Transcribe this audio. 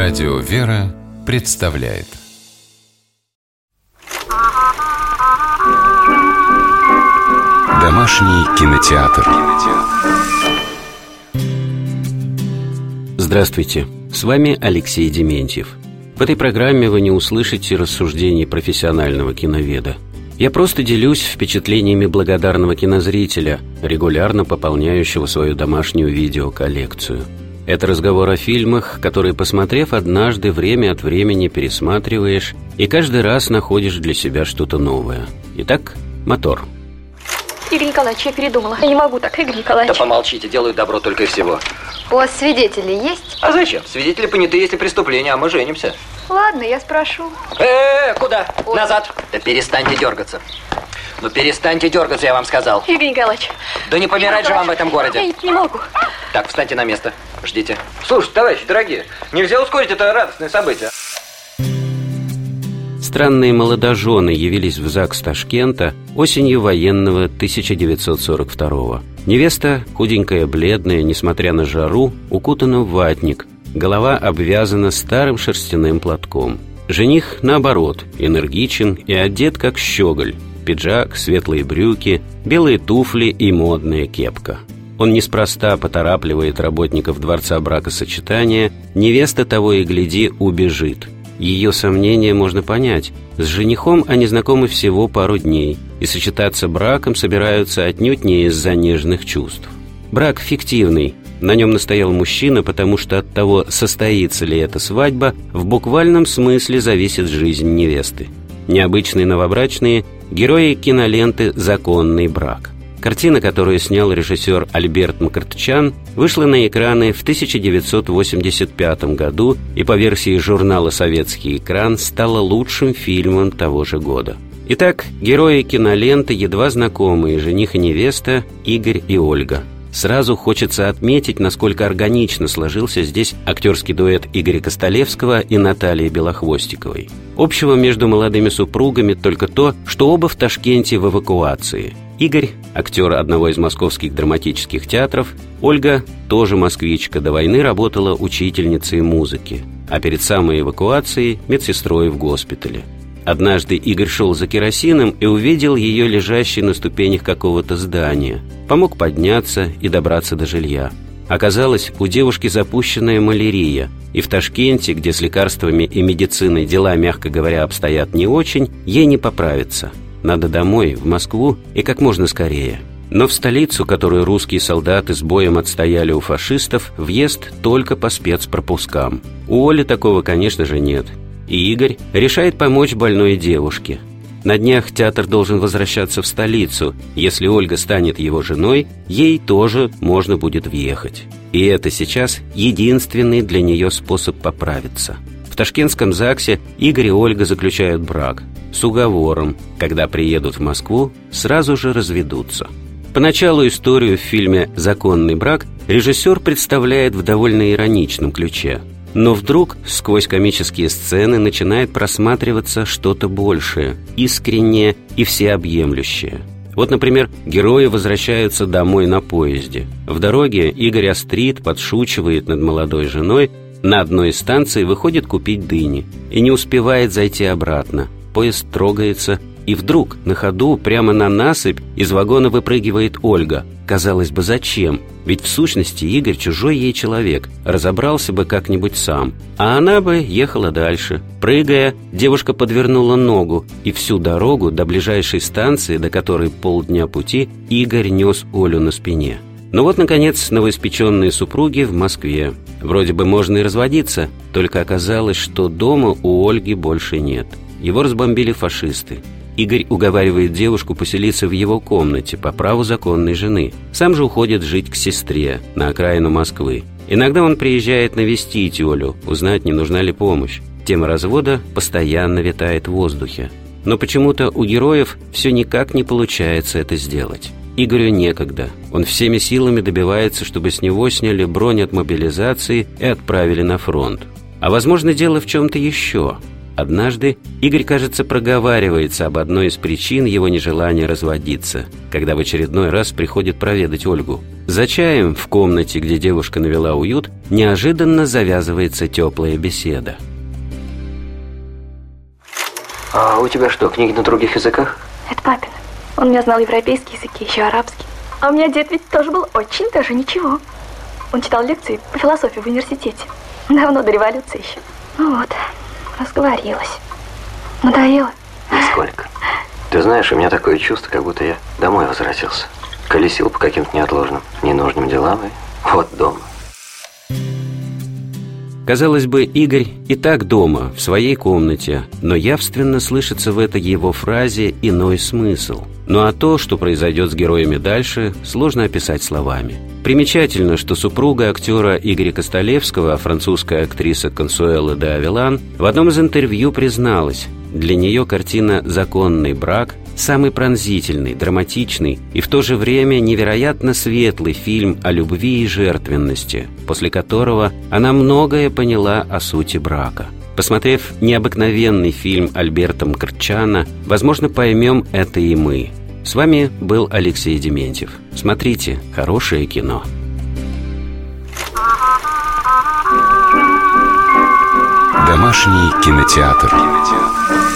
Радио «Вера» представляет Домашний кинотеатр. Здравствуйте, с вами Алексей Дементьев. В этой программе вы не услышите рассуждений профессионального киноведа. Я просто делюсь впечатлениями благодарного кинозрителя, регулярно пополняющего свою домашнюю видеоколлекцию. Это разговор о фильмах, которые, посмотрев однажды, время от времени пересматриваешь и каждый раз находишь для себя что-то новое. Итак, мотор. Игорь Николаевич, я передумала. Я не могу так, Игорь Николаевич. Да помолчите, делаю добро только и всего. У вас свидетели есть? А зачем? Свидетели понятые, если преступление, а мы женимся. Ладно, я спрошу. Куда? Ой. Назад. Да перестаньте дергаться. Ну перестаньте дергаться, я вам сказал. Игорь Николаевич. Да не помирать же вам в этом городе. Я не могу. Так, встаньте на место. Ждите. Слушайте, товарищи дорогие, нельзя ускорить это радостное событие. Странные молодожены явились в ЗАГС Ташкента осенью военного 1942-го. Невеста, худенькая, бледная, несмотря на жару, укутана в ватник, голова обвязана старым шерстяным платком. Жених, наоборот, энергичен и одет как щеголь. Пиджак, светлые брюки, белые туфли и модная кепка. Он неспроста поторапливает работников дворца бракосочетания. Невеста того и гляди убежит. Ее сомнения можно понять. С женихом они знакомы всего пару дней, и сочетаться браком собираются отнюдь не из-за нежных чувств. Брак фиктивный. На нем настоял мужчина, потому что от того, состоится ли эта свадьба, в буквальном смысле зависит жизнь невесты. Необычные новобрачные – герои киноленты «Законный брак». Картина, которую снял режиссер Альберт Мкртчян, вышла на экраны в 1985 году и по версии журнала «Советский экран» стала лучшим фильмом того же года. Итак, герои киноленты едва знакомые, жених и невеста Игорь и Ольга. Сразу хочется отметить, насколько органично сложился здесь актерский дуэт Игоря Костолевского и Натальи Белохвостиковой. Общего между молодыми супругами только то, что оба в Ташкенте в эвакуации. Игорь – актер одного из московских драматических театров, Ольга – тоже москвичка, до войны работала учительницей музыки, а перед самой эвакуацией – медсестрой в госпитале. Однажды Игорь шел за керосином и увидел ее лежащей на ступенях какого-то здания. Помог подняться и добраться до жилья. Оказалось, у девушки запущенная малярия, и в Ташкенте, где с лекарствами и медициной дела, мягко говоря, обстоят не очень, ей не поправиться. Надо домой, в Москву, и как можно скорее. Но в столицу, которую русские солдаты с боем отстояли у фашистов, въезд только по спецпропускам. У Оли такого, конечно же, нет. И Игорь решает помочь больной девушке. На днях театр должен возвращаться в столицу. Если Ольга станет его женой, ей тоже можно будет въехать. И это сейчас единственный для нее способ поправиться. В ташкентском ЗАГСе Игорь и Ольга заключают брак с уговором: когда приедут в Москву, сразу же разведутся. Поначалу историю в фильме «Законный брак» режиссер представляет в довольно ироничном ключе. Но вдруг сквозь комические сцены начинает просматриваться что-то большее, искреннее и всеобъемлющее. Вот, например, герои возвращаются домой на поезде. В дороге Игорь острит, подшучивает над молодой женой, на одной из станций выходит купить дыни и не успевает зайти обратно. Поезд трогается, и вдруг на ходу прямо на насыпь из вагона выпрыгивает Ольга. Казалось бы, зачем? Ведь в сущности Игорь чужой ей человек, разобрался бы как-нибудь сам. А она бы ехала дальше. Прыгая, девушка подвернула ногу, и всю дорогу до ближайшей станции, до которой полдня пути, Игорь нес Олю на спине. Но вот, наконец, новоиспеченные супруги в Москве. Вроде бы можно и разводиться, только оказалось, что дома у Ольги больше нет. Его разбомбили фашисты. Игорь уговаривает девушку поселиться в его комнате по праву законной жены. Сам же уходит жить к сестре на окраину Москвы. Иногда он приезжает навестить Олю, узнать, не нужна ли помощь. Тема развода постоянно витает в воздухе. Но почему-то у героев все никак не получается это сделать. Игорю некогда. Он всеми силами добивается, чтобы с него сняли бронь от мобилизации и отправили на фронт. А возможно, дело в чем-то еще. Однажды Игорь, кажется, проговаривается об одной из причин его нежелания разводиться, когда в очередной раз приходит проведать Ольгу. За чаем в комнате, где девушка навела уют, неожиданно завязывается теплая беседа. А у тебя что, книги на других языках? Это папин. Он меня знал европейский языки, еще арабский. А у меня дед ведь тоже был очень даже ничего. Он читал лекции по философии в университете. Давно, до революции еще. Ну вот, разговорилась. Надоело? Нисколько. Ты знаешь, у меня такое чувство, как будто я домой возвратился. Колесил по каким-то неотложным, ненужным делам, и вот дома. Казалось бы, Игорь и так дома, в своей комнате, но явственно слышится в этой его фразе иной смысл. Ну а то, что произойдет с героями дальше, сложно описать словами. Примечательно, что супруга актера Игоря Костолевского, французская актриса Консуэла де Авилан, в одном из интервью призналась, для нее картина «Законный брак» самый пронзительный, драматичный и в то же время невероятно светлый фильм о любви и жертвенности, после которого она многое поняла о сути брака. Посмотрев необыкновенный фильм Альберта Мкртчяна, возможно, поймем это и мы. С вами был Алексей Дементьев. Смотрите хорошее кино. Домашний кинотеатр.